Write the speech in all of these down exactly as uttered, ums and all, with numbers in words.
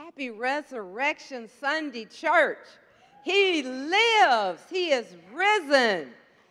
Happy Resurrection Sunday, church. He lives. He is risen.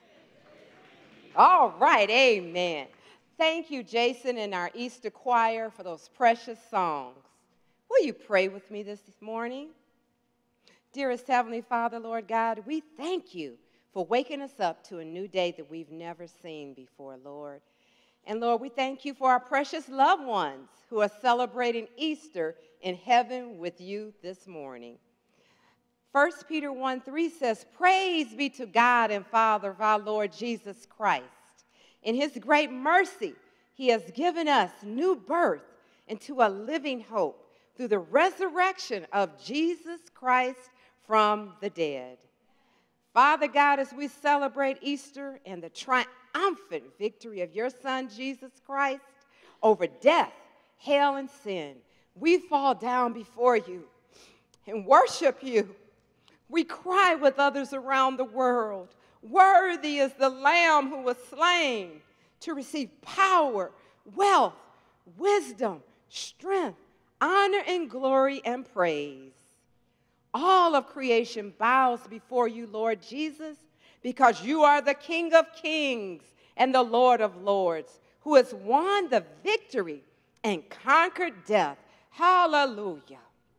All right, amen. Thank you, Jason and our Easter choir, for those precious songs. Will you pray with me this morning? Dearest Heavenly Father, Lord God, we thank you for waking us up to a new day that we've never seen before, Lord. And Lord, we thank you for our precious loved ones who are celebrating Easter in heaven with you this morning. First Peter one three says, "Praise be to God and Father of our Lord Jesus Christ. In his great mercy, he has given us new birth into a living hope through the resurrection of Jesus Christ from the dead." Father God, as we celebrate Easter and the triumphant victory of your Son, Jesus Christ, over death, hell, and sin, we fall down before you and worship you. We cry with others around the world, "Worthy is the Lamb who was slain to receive power, wealth, wisdom, strength, honor, and glory and praise." All of creation bows before you, Lord Jesus, because you are the King of kings and the Lord of lords, who has won the victory and conquered death. Hallelujah.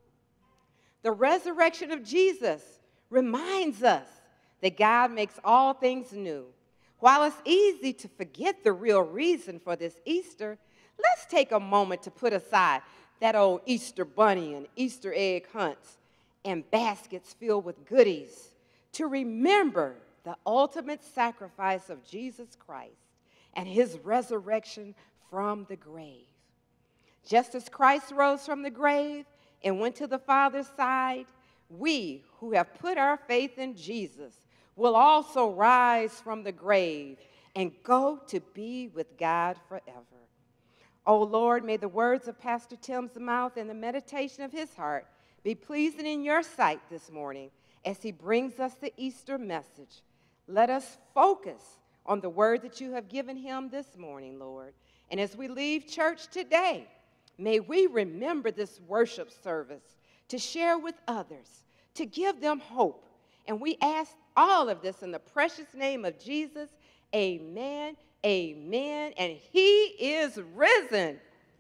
The resurrection of Jesus reminds us that God makes all things new. While it's easy to forget the real reason for this Easter, let's take a moment to put aside that old Easter bunny and Easter egg hunts and baskets filled with goodies to remember the ultimate sacrifice of Jesus Christ and his resurrection from the grave. Just as Christ rose from the grave and went to the Father's side, we who have put our faith in Jesus will also rise from the grave and go to be with God forever. Oh Lord, may the words of Pastor Tim's mouth and the meditation of his heart be pleasing in your sight this morning as he brings us the Easter message. Let us focus on the word that you have given him this morning, Lord. And as we leave church today, may we remember this worship service to share with others, to give them hope. And we ask all of this in the precious name of Jesus. Amen, amen, and he is risen.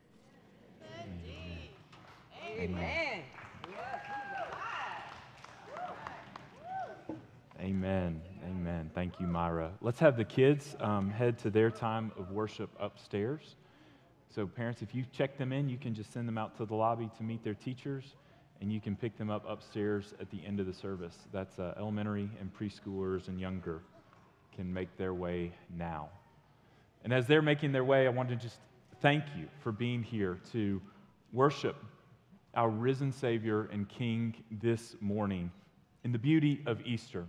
Indeed. Amen. Amen. Amen. Amen. Thank you, Myra. Let's have the kids um, head to their time of worship upstairs. So parents, if you check them in, you can just send them out to the lobby to meet their teachers, and you can pick them up upstairs at the end of the service. That's uh, elementary and preschoolers and younger can make their way now. And as they're making their way, I want to just thank you for being here to worship our risen Savior and King this morning in the beauty of Easter.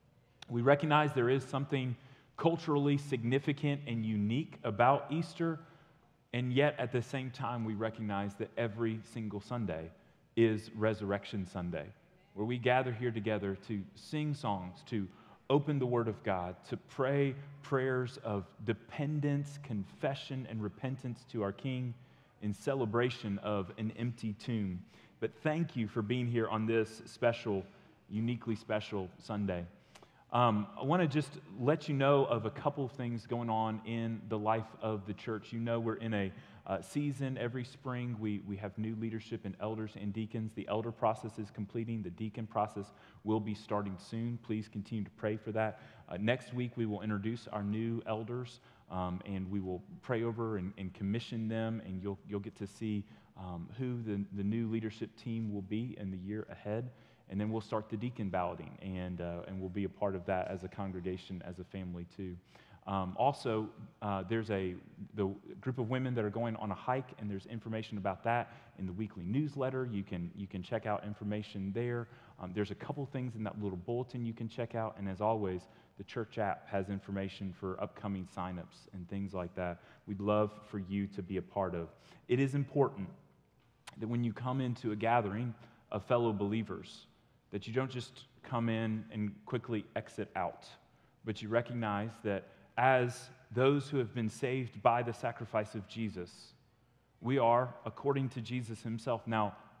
We recognize there is something culturally significant and unique about Easter, and yet at the same time we recognize that every single Sunday is Resurrection Sunday, where we gather here together to sing songs, to open the Word of God, to pray prayers of dependence, confession, and repentance to our King in celebration of an empty tomb. But thank you for being here on this special, uniquely special Sunday. Um, I want to just let you know of a couple of things going on in the life of the church. You know we're in a uh, season every spring. We, we have new leadership in elders and deacons. The elder process is completing. The deacon process will be starting soon. Please continue to pray for that. Uh, next week we will introduce our new elders, um, and we will pray over and, and commission them, and you'll, you'll get to see um, who the, the new leadership team will be in the year ahead. And then we'll start the deacon balloting, and uh, and we'll be a part of that as a congregation, as a family too. Um, also, uh, there's a the group of women that are going on a hike, and there's information about that in the weekly newsletter. You can you can check out information there. Um, there's a couple things in that little bulletin you can check out, and as always, the church app has information for upcoming signups and things like that. We'd love for you to be a part of. It is important that when you come into a gathering of fellow believers, that you don't just come in and quickly exit out, but you recognize that as those who have been saved by the sacrifice of Jesus, we are, according to Jesus himself, now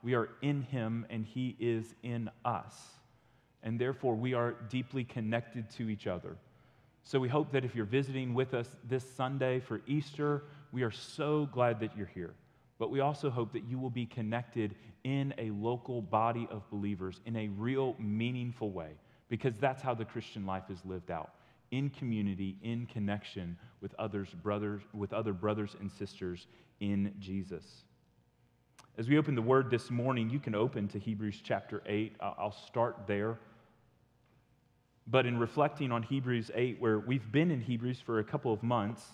we are in him and he is in us. And therefore, we are deeply connected to each other. So we hope that if you're visiting with us this Sunday for Easter, we are so glad that you're here. But we also hope that you will be connected in a local body of believers in a real, meaningful way, because that's how the Christian life is lived out, in community, in connection with others, brothers, with other brothers and sisters in Jesus. As we open the Word this morning, you can open to Hebrews chapter eight. I'll start there. But in reflecting on Hebrews eight, where we've been in Hebrews for a couple of months,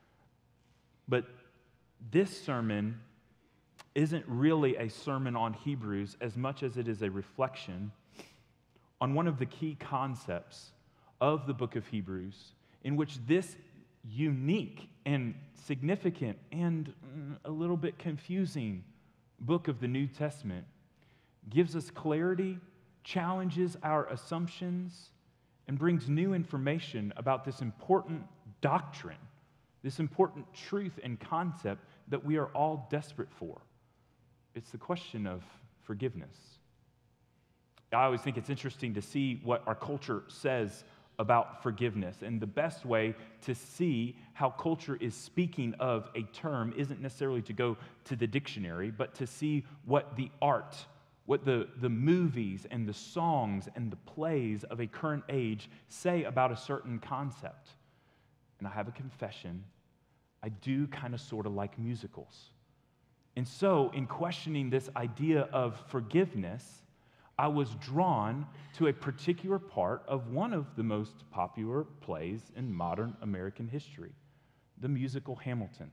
but this sermon isn't really a sermon on Hebrews as much as it is a reflection on one of the key concepts of the book of Hebrews, in which this unique and significant and a little bit confusing book of the New Testament gives us clarity, challenges our assumptions, and brings new information about this important doctrine, this important truth and concept that we are all desperate for. It's the question of forgiveness. I always think it's interesting to see what our culture says about forgiveness. And the best way to see how culture is speaking of a term isn't necessarily to go to the dictionary, but to see what the art, what the, the movies and the songs and the plays of a current age say about a certain concept. And I have a confession, I do kind of sort of like musicals. And so, in questioning this idea of forgiveness, I was drawn to a particular part of one of the most popular plays in modern American history, the musical Hamilton.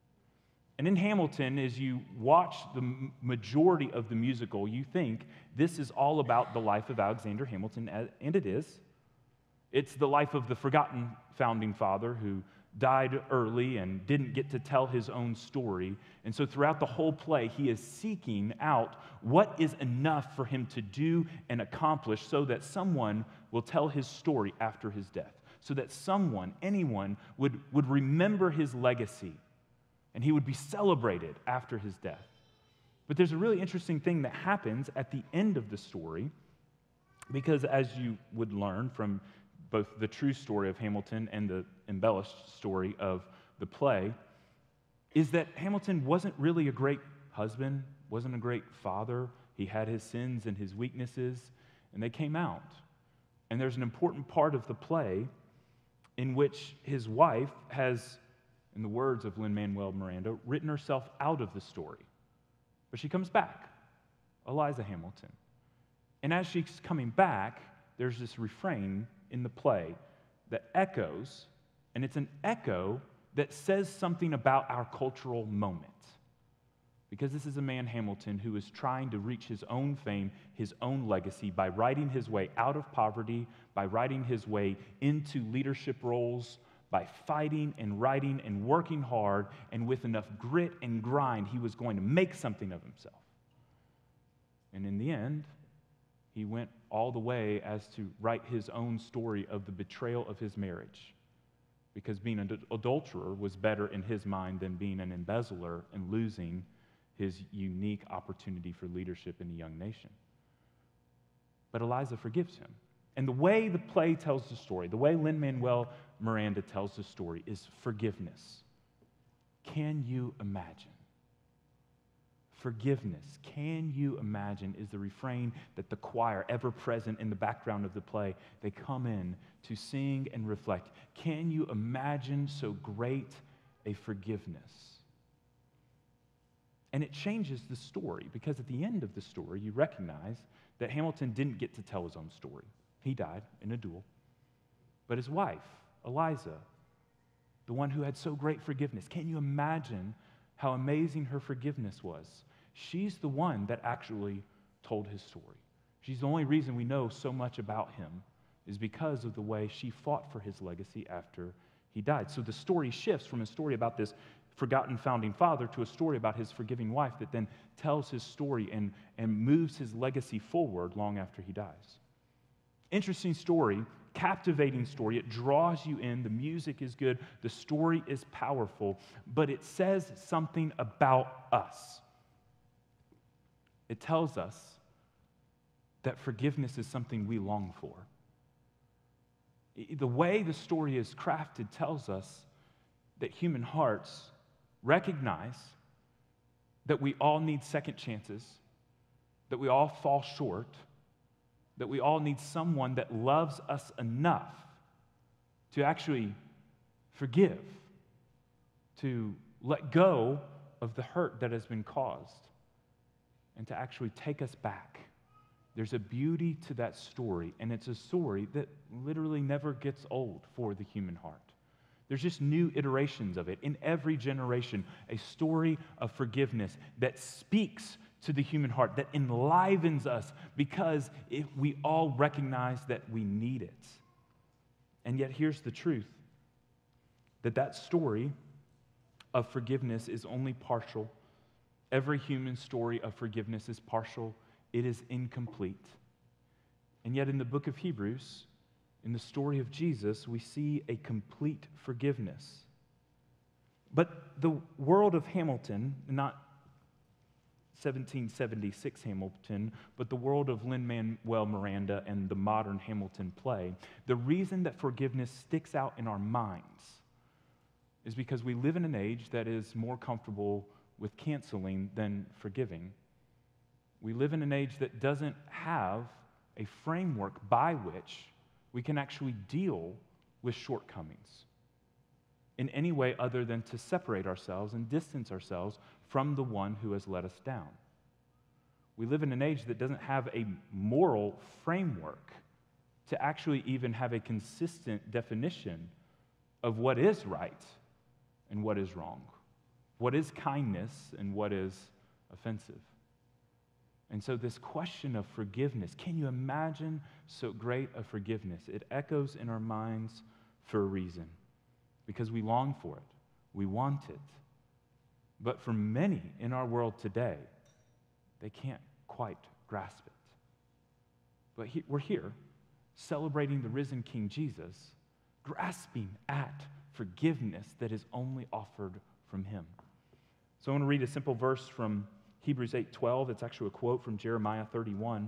And in Hamilton, as you watch the majority of the musical, you think this is all about the life of Alexander Hamilton, and it is. It's the life of the forgotten founding father who died early and didn't get to tell his own story. And so throughout the whole play, he is seeking out what is enough for him to do and accomplish so that someone will tell his story after his death, so that someone, anyone, would, would remember his legacy and he would be celebrated after his death. But there's a really interesting thing that happens at the end of the story, because as you would learn from both the true story of Hamilton and the embellished story of the play, is that Hamilton wasn't really a great husband, wasn't a great father. He had his sins and his weaknesses, and they came out. And there's an important part of the play in which his wife has, in the words of Lin-Manuel Miranda, written herself out of the story. But she comes back, Eliza Hamilton. And as she's coming back, there's this refrain in the play that echoes, and it's an echo that says something about our cultural moment. Because this is a man, Hamilton, who is trying to reach his own fame, his own legacy, by writing his way out of poverty, by writing his way into leadership roles, by fighting and writing and working hard, and with enough grit and grind, he was going to make something of himself. And in the end, he went all the way as to write his own story of the betrayal of his marriage, because being an adulterer was better in his mind than being an embezzler and losing his unique opportunity for leadership in a young nation. But Eliza forgives him. And the way the play tells the story, the way Lin-Manuel Miranda tells the story, is forgiveness. Can you imagine? Forgiveness, can you imagine, is the refrain that the choir, ever present in the background of the play, they come in to sing and reflect. Can you imagine so great a forgiveness? And it changes the story, because at the end of the story, you recognize that Hamilton didn't get to tell his own story. He died in a duel. But his wife, Eliza, the one who had so great forgiveness, can you imagine how amazing her forgiveness was? She's the one that actually told his story. She's the only reason we know so much about him, is because of the way she fought for his legacy after he died. So the story shifts from a story about this forgotten founding father to a story about his forgiving wife that then tells his story and, and moves his legacy forward long after he dies. Interesting story, captivating story. It draws you in. The music is good. The story is powerful, but it says something about us. It tells us that forgiveness is something we long for. The way the story is crafted tells us that human hearts recognize that we all need second chances, that we all fall short, that we all need someone that loves us enough to actually forgive, to let go of the hurt that has been caused, and to actually take us back. There's a beauty to that story, and it's a story that literally never gets old for the human heart. There's just new iterations of it in every generation, a story of forgiveness that speaks to the human heart, that enlivens us because if we all recognize that we need it. And yet here's the truth, that that story of forgiveness is only partial. Every human story of forgiveness is partial. It is incomplete. And yet in the book of Hebrews, in the story of Jesus, we see a complete forgiveness. But the world of Hamilton, not seventeen seventy-six Hamilton, but the world of Lin-Manuel Miranda and the modern Hamilton play, the reason that forgiveness sticks out in our minds is because we live in an age that is more comfortable with canceling than forgiving. We live in an age that doesn't have a framework by which we can actually deal with shortcomings in any way other than to separate ourselves and distance ourselves from the one who has let us down. We live in an age that doesn't have a moral framework to actually even have a consistent definition of what is right and what is wrong, what is kindness and what is offensive. And so this question of forgiveness, can you imagine so great a forgiveness? It echoes in our minds for a reason, because we long for it, we want it. But for many in our world today, they can't quite grasp it. But he, we're here celebrating the risen King Jesus, grasping at forgiveness that is only offered from him. So I want to read a simple verse from Hebrews eight twelve. It's actually a quote from Jeremiah thirty-one.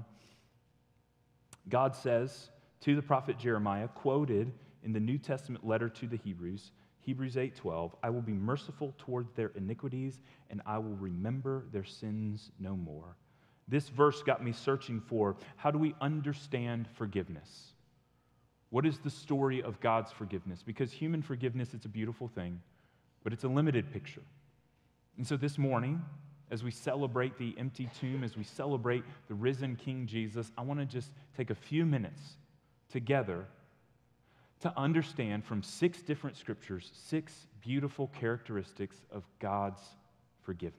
God says to the prophet Jeremiah, quoted in the New Testament letter to the Hebrews, Hebrews eight twelve, I will be merciful toward their iniquities, and I will remember their sins no more. This verse got me searching for, how do we understand forgiveness? What is the story of God's forgiveness? Because human forgiveness, it's a beautiful thing, but it's a limited picture. And so this morning, as we celebrate the empty tomb, as we celebrate the risen King Jesus, I want to just take a few minutes together to understand from six different scriptures, six beautiful characteristics of God's forgiveness.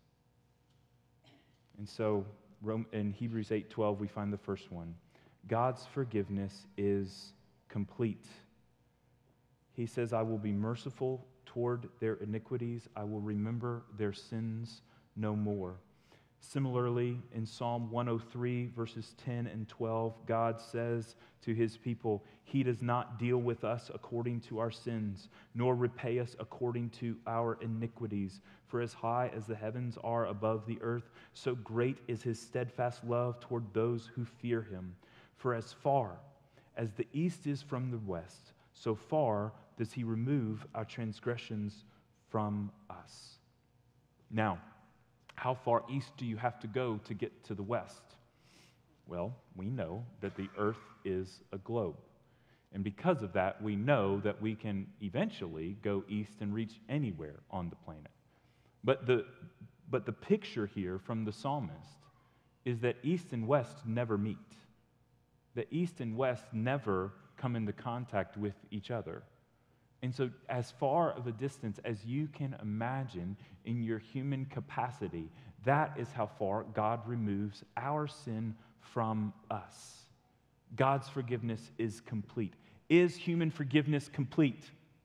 And so in Hebrews eight twelve, we find the first one. God's forgiveness is complete. He says, I will be merciful toward their iniquities. I will remember their sins no more. Similarly, in Psalm one oh three, verses ten and twelve, God says to his people, he does not deal with us according to our sins, nor repay us according to our iniquities. For as high as the heavens are above the earth, so great is his steadfast love toward those who fear him. For as far as the east is from the west, so far does he remove our transgressions from us. Now, how far east do you have to go to get to the west? Well, we know that the earth is a globe. And because of that, we know that we can eventually go east and reach anywhere on the planet. But the, but the picture here from the psalmist is that east and west never meet. That east and west never come into contact with each other. And so as far of a distance as you can imagine in your human capacity, that is how far God removes our sin from us. God's forgiveness is complete. Is human forgiveness complete?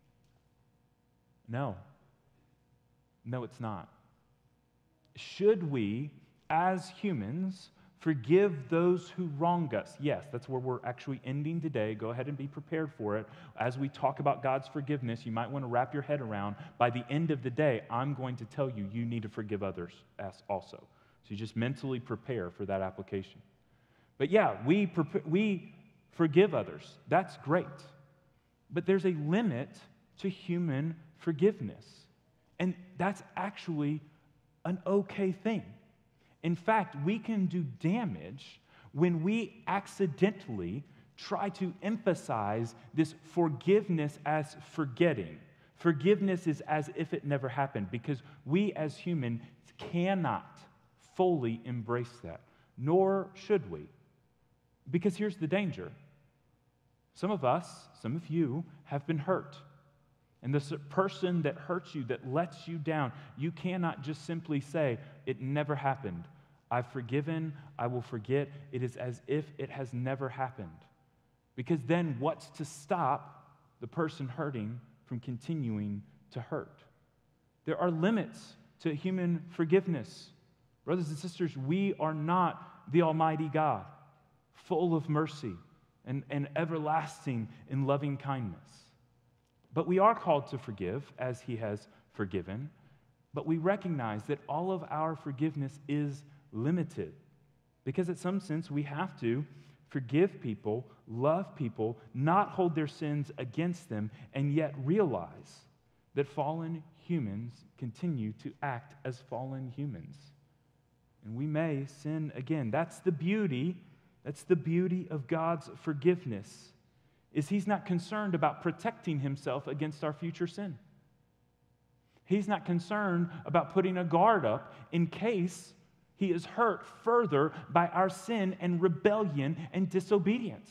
No. No, it's not. Should we, as humans, forgive those who wrong us? Yes, that's where we're actually ending today. Go ahead and be prepared for it. As we talk about God's forgiveness, you might want to wrap your head around, by the end of the day, I'm going to tell you, you need to forgive others as also. So you just mentally prepare for that application. But yeah, we, prep- we forgive others. That's great. But there's a limit to human forgiveness. And that's actually an okay thing. In fact, we can do damage when we accidentally try to emphasize this forgiveness as forgetting. Forgiveness is as if it never happened, because we as humans cannot fully embrace that, nor should we. Because here's the danger. Some of us, some of you, have been hurt. And this person that hurts you, that lets you down, you cannot just simply say, it never happened. I've forgiven, I will forget. It is as if it has never happened. Because then what's to stop the person hurting from continuing to hurt? There are limits to human forgiveness. Brothers and sisters, we are not the Almighty God, full of mercy and, and everlasting in loving kindness. But we are called to forgive as He has forgiven. But we recognize that all of our forgiveness is limited. Because in some sense, we have to forgive people, love people, not hold their sins against them, and yet realize that fallen humans continue to act as fallen humans. And we may sin again. That's the beauty, that's the beauty of God's forgiveness, is He's not concerned about protecting Himself against our future sin. He's not concerned about putting a guard up in case He is hurt further by our sin and rebellion and disobedience.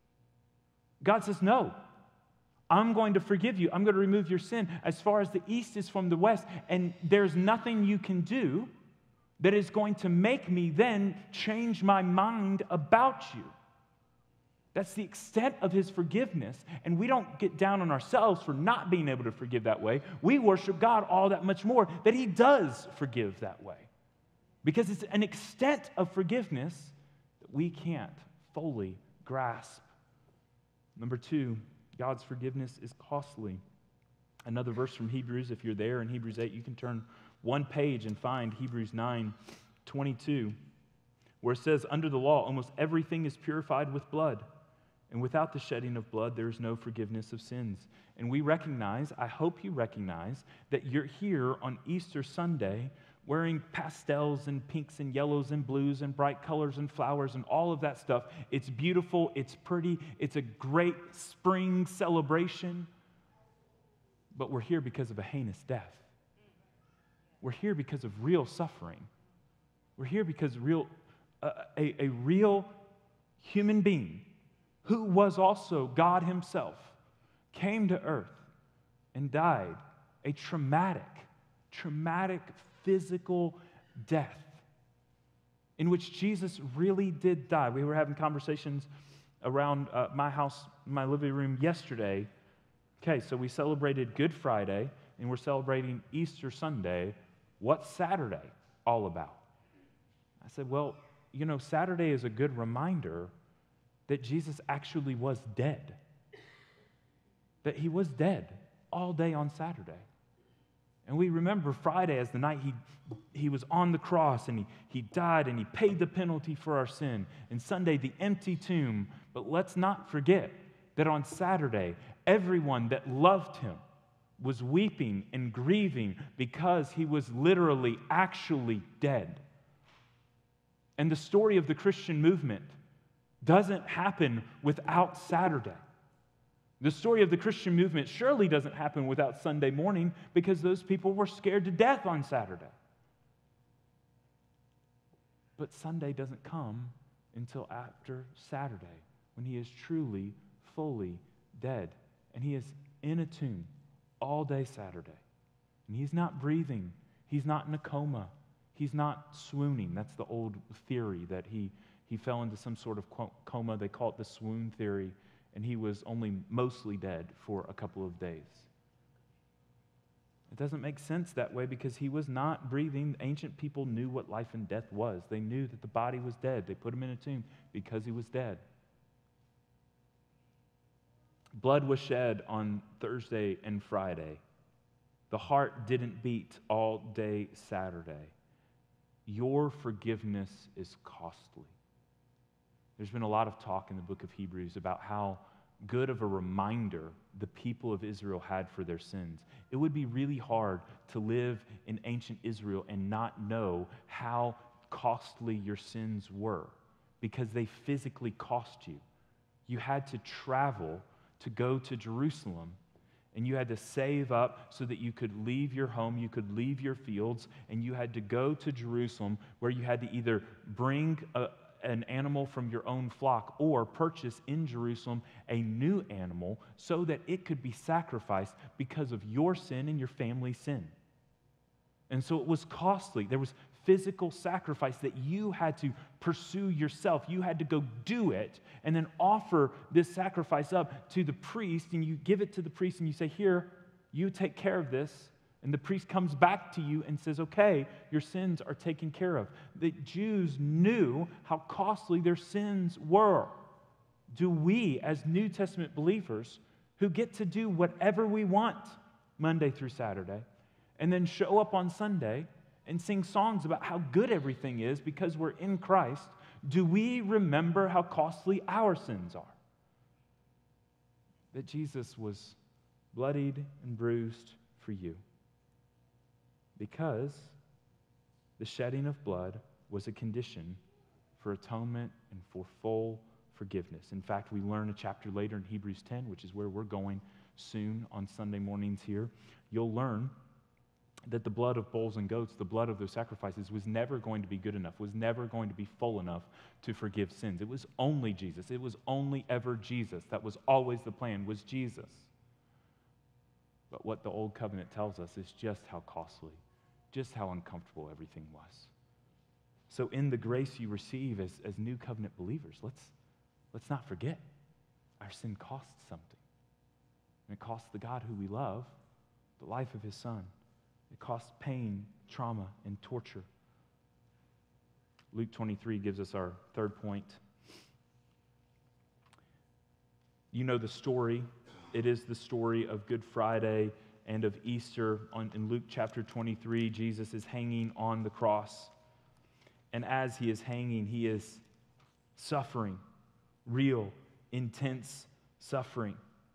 God says, no, I'm going to forgive you. I'm going to remove your sin as far as the east is from the west, and there's nothing you can do that is going to make me then change my mind about you. That's the extent of His forgiveness, and we don't get down on ourselves for not being able to forgive that way. We worship God all that much more that He does forgive that way, because it's an extent of forgiveness that we can't fully grasp. Number two, God's forgiveness is costly. Another verse from Hebrews, if you're there in Hebrews eight, you can turn one page and find Hebrews nine twenty-two, where it says, under the law, almost everything is purified with blood. And without the shedding of blood, there is no forgiveness of sins. And we recognize, I hope you recognize, that you're here on Easter Sunday wearing pastels and pinks and yellows and blues and bright colors and flowers and all of that stuff. It's beautiful, it's pretty, it's a great spring celebration. But we're here because of a heinous death. We're here because of real suffering. We're here because real, uh, a, a real human being who was also God Himself came to earth and died a traumatic, traumatic physical death in which Jesus really did die. We were having conversations around uh, my house, my living room yesterday. Okay, so we celebrated Good Friday and we're celebrating Easter Sunday. What's Saturday all about? I said, well, you know, Saturday is a good reminder that Jesus actually was dead. That He was dead all day on Saturday. And we remember Friday as the night he, he was on the cross and he, he died and He paid the penalty for our sin. And Sunday, the empty tomb. But let's not forget that on Saturday, everyone that loved Him was weeping and grieving because He was literally, actually dead. And the story of the Christian movement doesn't happen without Saturday. The story of the Christian movement surely doesn't happen without Sunday morning, because those people were scared to death on Saturday. But Sunday doesn't come until after Saturday, when He is truly, fully dead. And He is in a tomb all day Saturday. And He's not breathing. He's not in a coma. He's not swooning. That's the old theory, that he, he fell into some sort of coma. They call it the swoon theory. And He was only mostly dead for a couple of days. It doesn't make sense that way, because He was not breathing. Ancient people knew what life and death was. They knew that the body was dead. They put Him in a tomb because He was dead. Blood was shed on Thursday and Friday. The heart didn't beat all day Saturday. your forgiveness is costly. There's been a lot of talk in the book of Hebrews about how good of a reminder the people of Israel had for their sins. It would be really hard to live in ancient Israel and not know how costly your sins were, because they physically cost you. You had to travel to go to Jerusalem, and you had to save up so that you could leave your home, you could leave your fields, and you had to go to Jerusalem, where you had to either bring a, an animal from your own flock or purchase in Jerusalem a new animal so that it could be sacrificed because of your sin and your family's sin. And so it was costly. There was physical sacrifice that you had to pursue yourself. You had to go do it and then offer this sacrifice up to the priest, and you give it to the priest and you say, here, you take care of this. And the priest comes back to you and says, okay, your sins are taken care of. The Jews knew how costly their sins were. Do we, as New Testament believers, who get to do whatever we want Monday through Saturday, and then show up on Sunday and sing songs about how good everything is because we're in Christ, do we remember how costly our sins are? That Jesus was bloodied and bruised for you, because the shedding of blood was a condition for atonement and for full forgiveness. In fact, we learn a chapter later in Hebrews ten, which is where we're going soon on Sunday mornings here. You'll learn that the blood of bulls and goats, the blood of those sacrifices, was never going to be good enough, was never going to be full enough to forgive sins. It was only Jesus. It was only ever Jesus. That was always the plan, was Jesus. But what the Old Covenant tells us is just how costly, just how uncomfortable everything was. So in the grace you receive as, as New Covenant believers, let's, let's not forget, our sin costs something. And it costs the God who we love the life of his Son. It costs pain, trauma, and torture. Luke twenty-three gives us our third point. You know the story. It is the story of Good Friday and of Easter. On, in Luke chapter twenty-three, Jesus is hanging on the cross. And as he is hanging, he is suffering, real, intense suffering.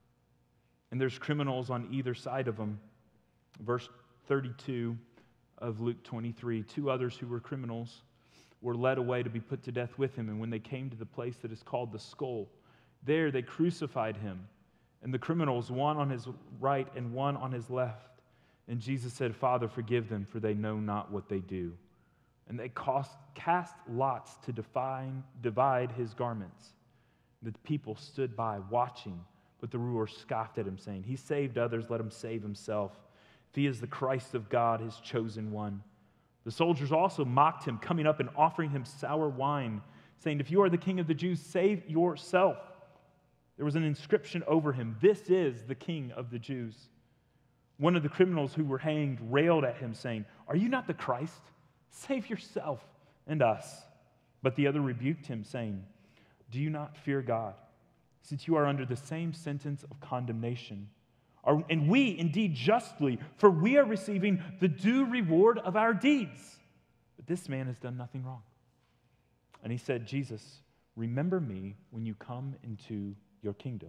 And there's criminals on either side of him. Verse thirty-two of Luke twenty-three, two others who were criminals were led away to be put to death with him. And when they came to the place that is called the Skull, there they crucified him, and the criminals, one on his right and one on his left. And Jesus said, Father, forgive them, for they know not what they do. And they cost, cast lots to define, divide his garments. The people stood by watching, but the ruler scoffed at him, saying, He saved others, let him save himself. If he is the Christ of God, his chosen one. The soldiers also mocked him, coming up and offering him sour wine, saying, If you are the King of the Jews, save yourself. There was an inscription over him, This is the King of the Jews. One of the criminals who were hanged railed at him, saying, Are you not the Christ? Save yourself and us. But the other rebuked him, saying, Do you not fear God, since you are under the same sentence of condemnation? And we indeed justly, for we are receiving the due reward of our deeds. But this man has done nothing wrong. And he said, Jesus, remember me when you come into your kingdom.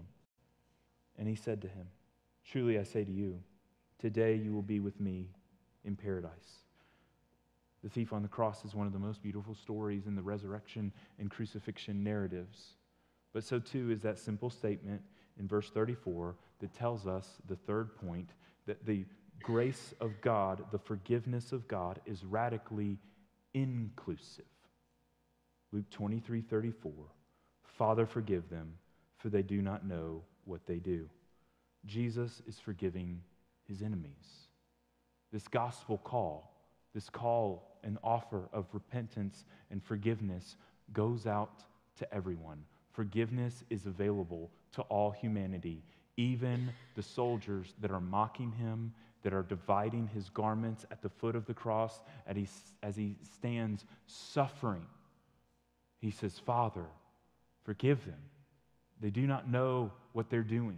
And he said to him, Truly I say to you, today you will be with me in paradise. The thief on the cross is one of the most beautiful stories in the resurrection and crucifixion narratives. But so too is that simple statement in verse thirty-four that tells us the third point, that the grace of God, the forgiveness of God, is radically inclusive. Luke twenty-three thirty-four, Father, forgive them, for they do not know what they do. Jesus is forgiving his enemies. This gospel call, this call and offer of repentance and forgiveness goes out to everyone. Forgiveness is available to all humanity, even the soldiers that are mocking him, that are dividing his garments at the foot of the cross as he, as he stands suffering. He says, Father, forgive them. They do not know what they're doing.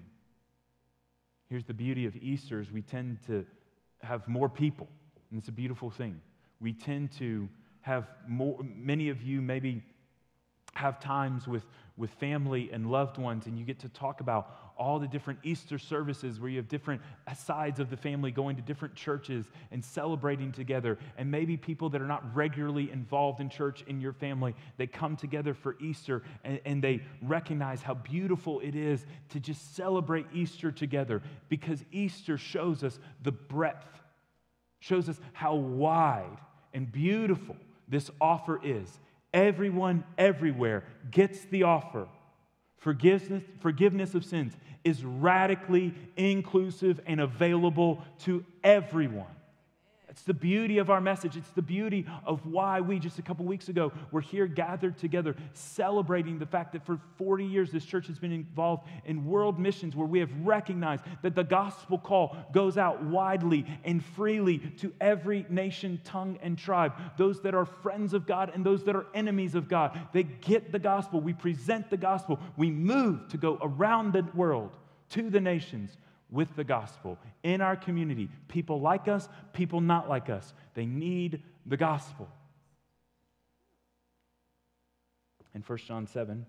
Here's the beauty of Easter is we tend to have more people, and it's a beautiful thing. We tend to have more, many of you maybe have times with, with family and loved ones, and you get to talk about all the different Easter services where you have different sides of the family going to different churches and celebrating together. And maybe people that are not regularly involved in church in your family, they come together for Easter and, and they recognize how beautiful it is to just celebrate Easter together, because Easter shows us the breadth, shows us how wide and beautiful this offer is. Everyone, everywhere gets the offer. Forgiveness, forgiveness of sins is radically inclusive and available to everyone. It's the beauty of our message. It's the beauty of why we, just a couple weeks ago, were here gathered together celebrating the fact that for forty years this church has been involved in world missions, where we have recognized that the gospel call goes out widely and freely to every nation, tongue, and tribe. Those that are friends of God and those that are enemies of God, they get the gospel. We present the gospel. We move to go around the world to the nations with the gospel. In our community, people like us, people not like us, they need the gospel. And First John seven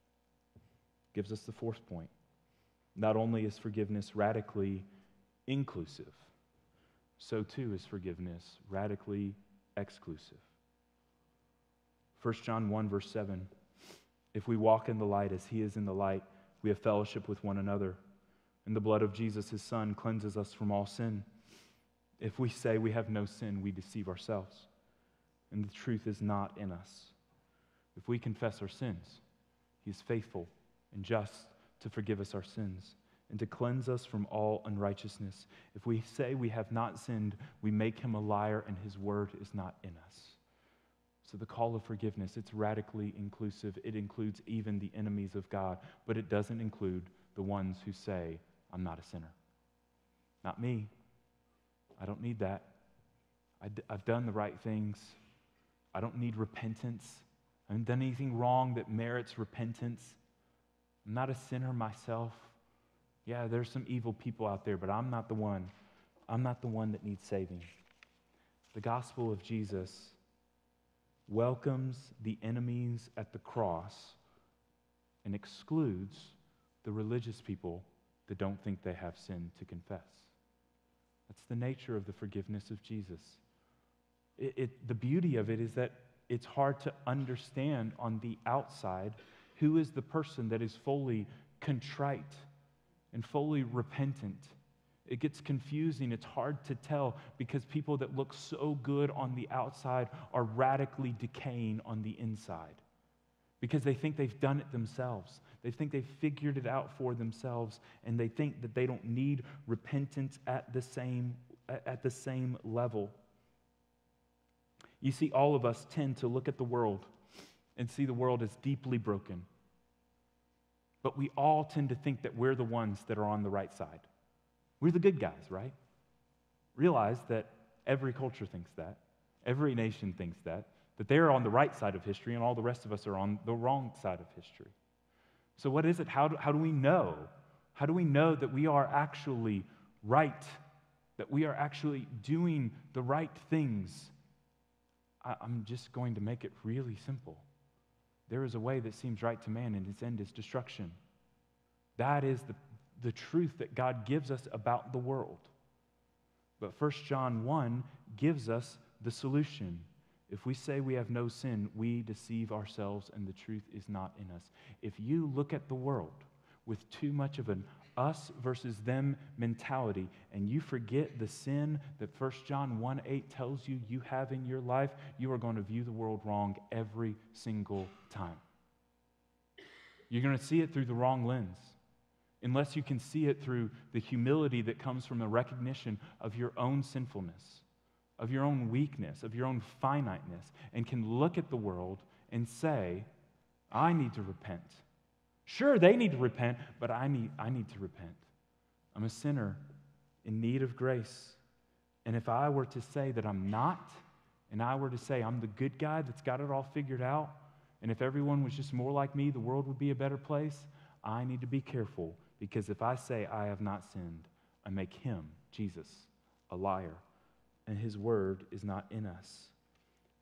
gives us the fourth point. Not only is forgiveness radically inclusive, so too is forgiveness radically exclusive. First John one verse seven, if we walk in the light as he is in the light, we have fellowship with one another. And the blood of Jesus, his Son, cleanses us from all sin. If we say we have no sin, we deceive ourselves, and the truth is not in us. If we confess our sins, he is faithful and just to forgive us our sins and to cleanse us from all unrighteousness. If we say we have not sinned, we make him a liar, and his word is not in us. So the call of forgiveness, it's radically inclusive. It includes even the enemies of God, but it doesn't include the ones who say, I'm not a sinner. Not me. I don't need that. I d- I've done the right things. I don't need repentance. I haven't done anything wrong that merits repentance. I'm not a sinner myself. Yeah, there's some evil people out there, but I'm not the one. I'm not the one that needs saving. The gospel of Jesus welcomes the enemies at the cross and excludes the religious people that don't think they have sin to confess. That's the nature of the forgiveness of Jesus. It, it, the beauty of it is that it's hard to understand on the outside who is the person that is fully contrite and fully repentant. It gets confusing. It's hard to tell because people that look so good on the outside are radically decaying on the inside, because they think they've done it themselves. They think they've figured it out for themselves, and they think that they don't need repentance at the same, at the same level. You see, all of us tend to look at the world and see the world as deeply broken. But we all tend to think that we're the ones that are on the right side. We're the good guys, right? Realize that every culture thinks that. Every nation thinks that. That they're on the right side of history and all the rest of us are on the wrong side of history. So what is it? How do, how do we know? How do we know that we are actually right? That we are actually doing the right things? I, I'm just going to make it really simple. There is a way that seems right to man, and its end is destruction. That is the, the truth that God gives us about the world. But First John one gives us the solution. If we say we have no sin, we deceive ourselves and the truth is not in us. If you look at the world with too much of an us versus them mentality and you forget the sin that First John one eight tells you you have in your life, you are going to view the world wrong every single time. You're going to see it through the wrong lens. Unless you can see it through the humility that comes from the recognition of your own sinfulness, of your own weakness, of your own finiteness, and can look at the world and say, I need to repent. Sure, they need to repent, but I need, I need to repent. I'm a sinner in need of grace. And if I were to say that I'm not, and I were to say I'm the good guy that's got it all figured out, and if everyone was just more like me, the world would be a better place, I need to be careful, because if I say I have not sinned, I make him, Jesus, a liar, and his word is not in us.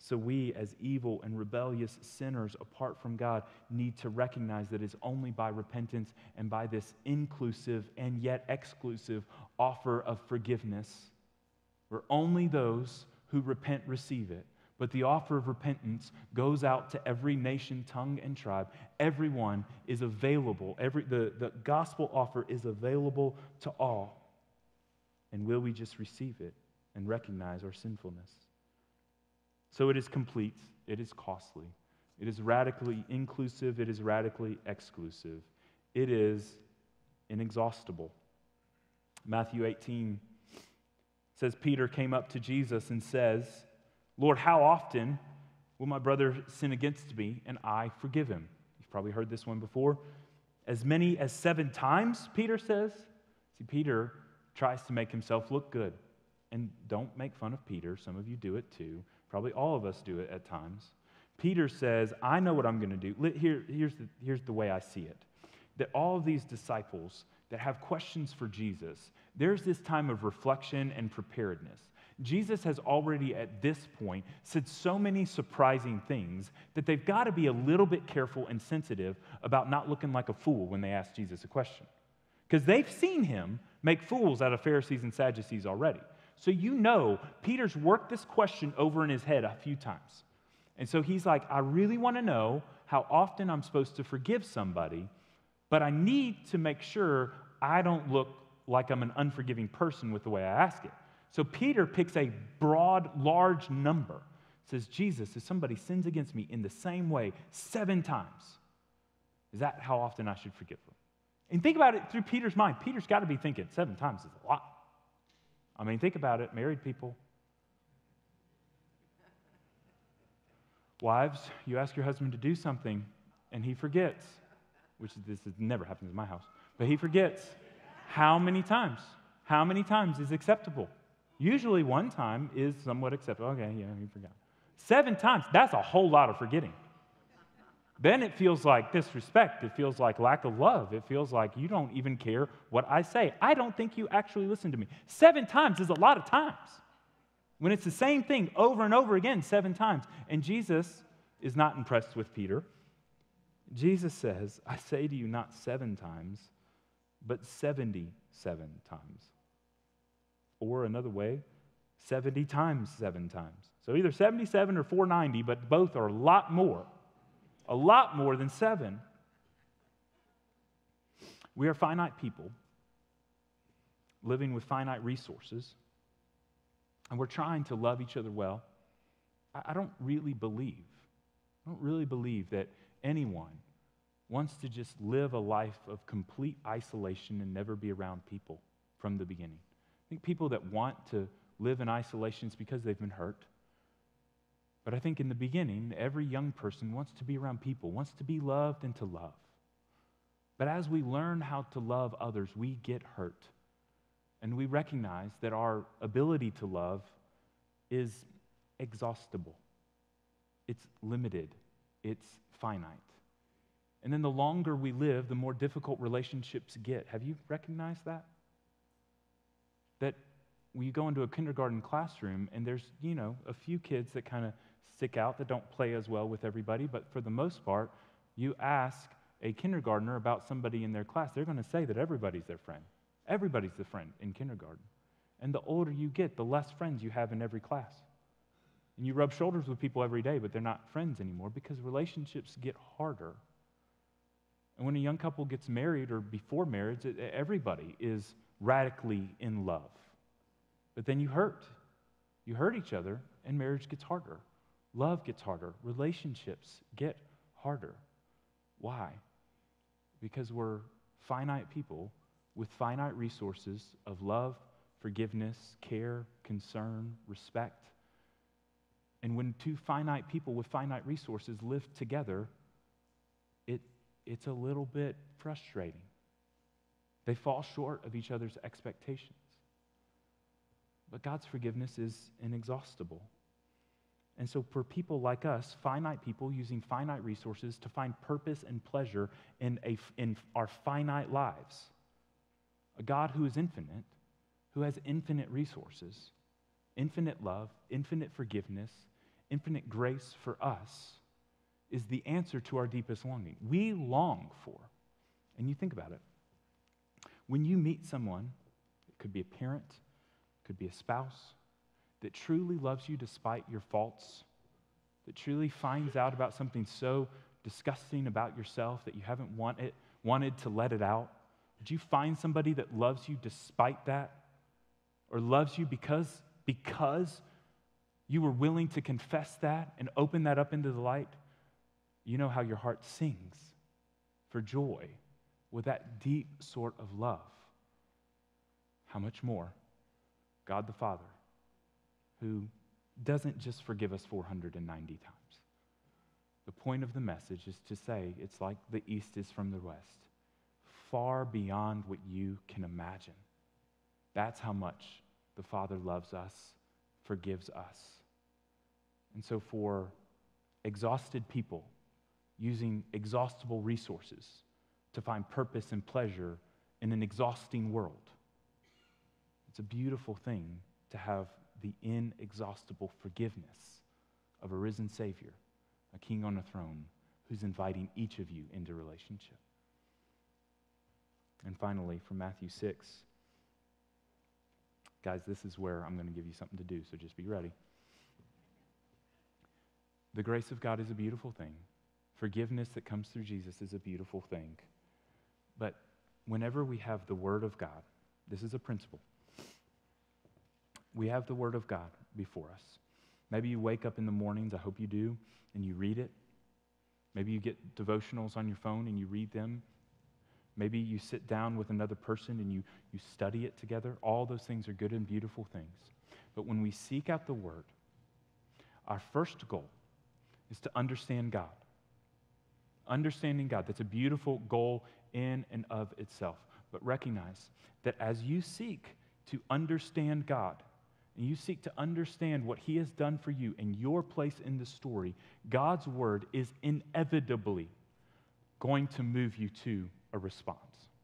So we, as evil and rebellious sinners apart from God, need to recognize that it's only by repentance and by this inclusive and yet exclusive offer of forgiveness, where only those who repent receive it. But the offer of repentance goes out to every nation, tongue, and tribe. Everyone is available. Every, the, the gospel offer is available to all. And will we just receive it and recognize our sinfulness? So it is complete, it is costly, it is radically inclusive, it is radically exclusive. It is inexhaustible. Matthew eighteen says, Peter came up to Jesus and says, Lord, how often will my brother sin against me and I forgive him? You've probably heard this one before. As many as seven times, Peter says. See, Peter tries to make himself look good. And don't make fun of Peter. Some of you do it too. Probably all of us do it at times. Peter says, I know what I'm going to do. Here, here's, the, here's the way I see it. That all of these disciples that have questions for Jesus, there's this time of reflection and preparedness. Jesus has already at this point said so many surprising things that they've got to be a little bit careful and sensitive about not looking like a fool when they ask Jesus a question. Because they've seen him make fools out of Pharisees and Sadducees already. So you know Peter's worked this question over in his head a few times. And so he's like, I really want to know how often I'm supposed to forgive somebody, but I need to make sure I don't look like I'm an unforgiving person with the way I ask it. So Peter picks a broad, large number. Says, Jesus, if somebody sins against me in the same way seven times, is that how often I should forgive them? And think about it through Peter's mind. Peter's got to be thinking seven times is a lot. I mean, think about it, married people. Wives, you ask your husband to do something, and he forgets, which this has never happened in my house, but he forgets. How many times? How many times is acceptable? Usually one time is somewhat acceptable. Okay, yeah, he forgot. Seven times, that's a whole lot of forgetting. Then it feels like disrespect. It feels like lack of love. It feels like you don't even care what I say. I don't think you actually listen to me. Seven times is a lot of times. When it's the same thing over and over again, seven times. And Jesus is not impressed with Peter. Jesus says, I say to you not seven times, but seventy-seven times. Or another way, seventy times seven times. So either seventy-seven or four ninety, but both are a lot more. A lot more than seven. We are finite people living with finite resources, and we're trying to love each other well. I don't really believe, I don't really believe that anyone wants to just live a life of complete isolation and never be around people from the beginning. I think people that want to live in isolation is because they've been hurt. But I think in the beginning, every young person wants to be around people, wants to be loved and to love. But as we learn how to love others, we get hurt. And we recognize that our ability to love is exhaustible. It's limited. It's finite. And then the longer we live, the more difficult relationships get. Have you recognized that? That when you go into a kindergarten classroom and there's, you know, a few kids that kind of stick out that don't play as well with everybody, but for the most part, you ask a kindergartner about somebody in their class, they're going to say that everybody's their friend. Everybody's the friend in kindergarten. And the older you get, the less friends you have in every class. And you rub shoulders with people every day, but they're not friends anymore because relationships get harder. And when a young couple gets married or before marriage, everybody is radically in love. But then you hurt. You hurt each other, and marriage gets harder. Love gets harder. Relationships get harder. Why? Because we're finite people with finite resources of love, forgiveness, care, concern, respect. And when two finite people with finite resources live together, it, it's a little bit frustrating. They fall short of each other's expectations. But God's forgiveness is inexhaustible. And so for people like us, finite people using finite resources to find purpose and pleasure in, a, in our finite lives, a God who is infinite, who has infinite resources, infinite love, infinite forgiveness, infinite grace for us is the answer to our deepest longing. We long for, and you think about it, when you meet someone, it could be a parent, it could be a spouse, that truly loves you despite your faults, that truly finds out about something so disgusting about yourself that you haven't want it, wanted to let it out. Would you find somebody that loves you despite that? Or loves you because, because you were willing to confess that and open that up into the light? You know how your heart sings for joy with that deep sort of love. How much more God the Father, who doesn't just forgive us four hundred ninety times. The point of the message is to say it's like the east is from the west, far beyond what you can imagine. That's how much the Father loves us, forgives us. And so for exhausted people using exhaustible resources to find purpose and pleasure in an exhausting world, it's a beautiful thing to have the inexhaustible forgiveness of a risen Savior, a King on a throne, who's inviting each of you into relationship. And finally, from Matthew six, guys, this is where I'm going to give you something to do, so just be ready. The grace of God is a beautiful thing. Forgiveness that comes through Jesus is a beautiful thing. But whenever we have the Word of God, this is a principle. We have the Word of God before us. Maybe you wake up in the mornings, I hope you do, and you read it. Maybe you get devotionals on your phone and you read them. Maybe you sit down with another person and you, you study it together. All those things are good and beautiful things. But when we seek out the Word, our first goal is to understand God. Understanding God, that's a beautiful goal in and of itself. But recognize that as you seek to understand God, and you seek to understand what He has done for you and your place in the story, God's Word is inevitably going to move you to a response.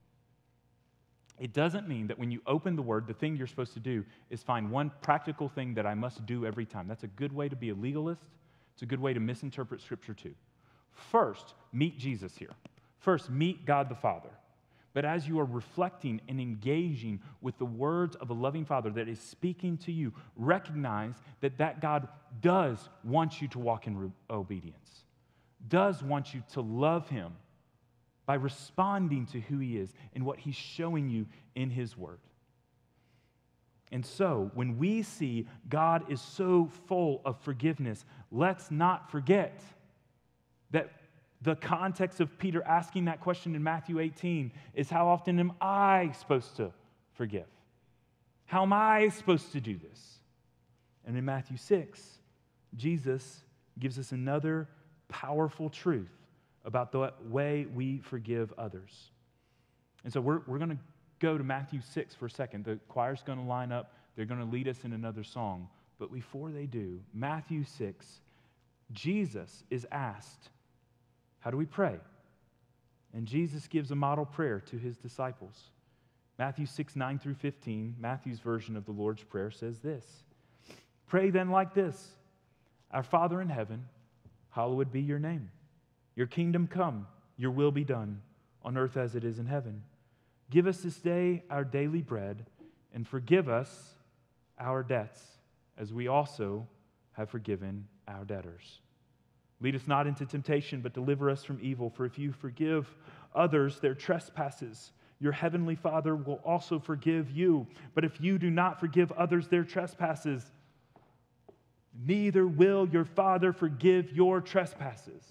It doesn't mean that when you open the Word, the thing you're supposed to do is find one practical thing that I must do every time. That's a good way to be a legalist. It's a good way to misinterpret Scripture too. First, meet Jesus here. First, meet God the Father. But as you are reflecting and engaging with the words of a loving Father that is speaking to you, recognize that that God does want you to walk in re- obedience, does want you to love Him by responding to who He is and what He's showing you in His Word. And so, when we see God is so full of forgiveness, let's not forget that the context of Peter asking that question in Matthew eighteen is, how often am I supposed to forgive? How am I supposed to do this? And in Matthew six, Jesus gives us another powerful truth about the way we forgive others. And so we're, we're going to go to Matthew six for a second. The choir's going to line up. They're going to lead us in another song. But before they do, Matthew six, Jesus is asked, how do we pray? And Jesus gives a model prayer to His disciples. Matthew six, nine through fifteen, Matthew's version of the Lord's Prayer says this: Pray then like this: Our Father in heaven, hallowed be your name. Your kingdom come, your will be done, on earth as it is in heaven. Give us this day our daily bread, and forgive us our debts, as we also have forgiven our debtors. Lead us not into temptation, but deliver us from evil. For if you forgive others their trespasses, your heavenly Father will also forgive you. But if you do not forgive others their trespasses, neither will your Father forgive your trespasses.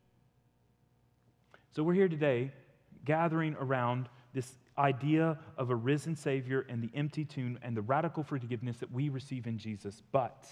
So we're here today gathering around this idea of a risen Savior and the empty tomb and the radical forgiveness that we receive in Jesus. But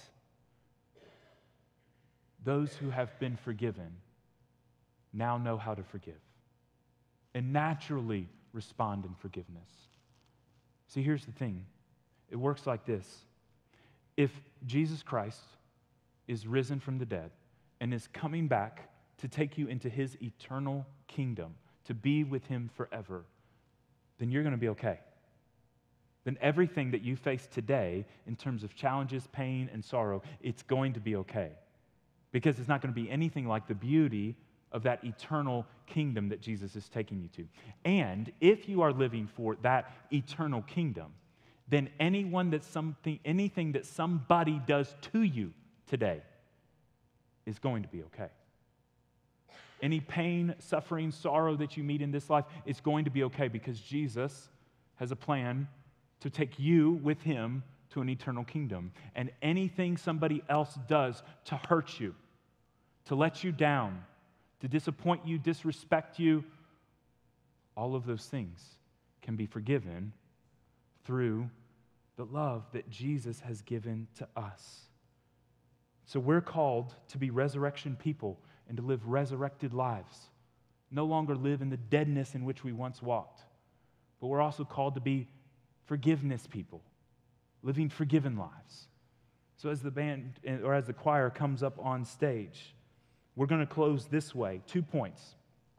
those who have been forgiven now know how to forgive and naturally respond in forgiveness. See, here's the thing. It works like this. If Jesus Christ is risen from the dead and is coming back to take you into His eternal kingdom, to be with Him forever, then you're going to be okay. Then everything that you face today in terms of challenges, pain, and sorrow, it's going to be okay. because it's not going to be anything like the beauty of that eternal kingdom that Jesus is taking you to. And if you are living for that eternal kingdom, then anyone that something, anything that somebody does to you today is going to be okay. Any pain, suffering, sorrow that you meet in this life is going to be okay because Jesus has a plan to take you with him to an eternal kingdom. And anything somebody else does to hurt you, to let you down, to disappoint you, disrespect you, all of those things can be forgiven through the love that Jesus has given to us. So we're called to be resurrection people and to live resurrected lives. No longer live in the deadness in which we once walked. But we're also called to be forgiveness people, living forgiven lives. So as the band or as the choir comes up on stage, we're going to close this way. Two points.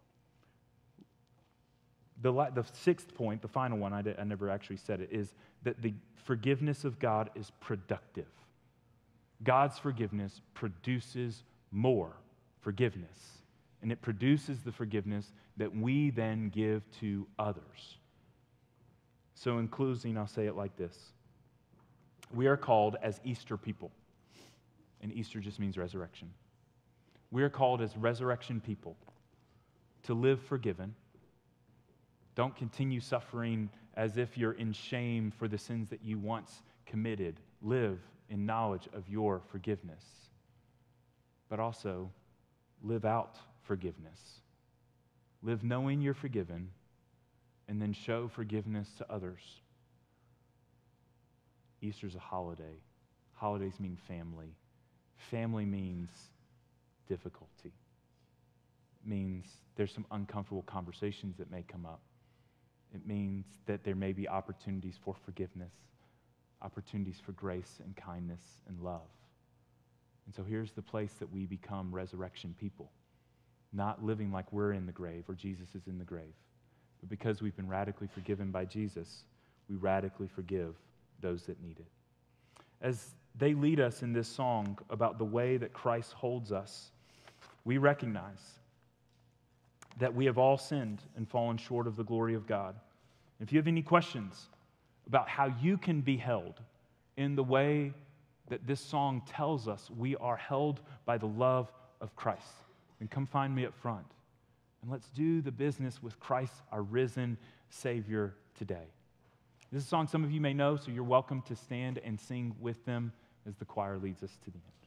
The, the sixth point, the final one, I, did, I never actually said it, is that the forgiveness of God is productive. God's forgiveness produces more forgiveness. And it produces the forgiveness that we then give to others. So in closing, I'll say it like this. We are called as Easter people. And Easter just means resurrection. We are called as resurrection people to live forgiven. Don't continue suffering as if you're in shame for the sins that you once committed. Live in knowledge of your forgiveness. But also, live out forgiveness. Live knowing you're forgiven, and then show forgiveness to others. Easter's a holiday. Holidays mean family. Family means difficulty. It means there's some uncomfortable conversations that may come up. It means that there may be opportunities for forgiveness, opportunities for grace and kindness and love. And so here's the place that we become resurrection people, not living like we're in the grave or Jesus is in the grave, but because we've been radically forgiven by Jesus, we radically forgive those that need it. As they lead us in this song about the way that Christ holds us, we recognize that we have all sinned and fallen short of the glory of God. If you have any questions about how you can be held in the way that this song tells us we are held by the love of Christ, then come find me up front. And let's do the business with Christ, our risen Savior, today. This is a song some of you may know, so you're welcome to stand and sing with them as the choir leads us to the end.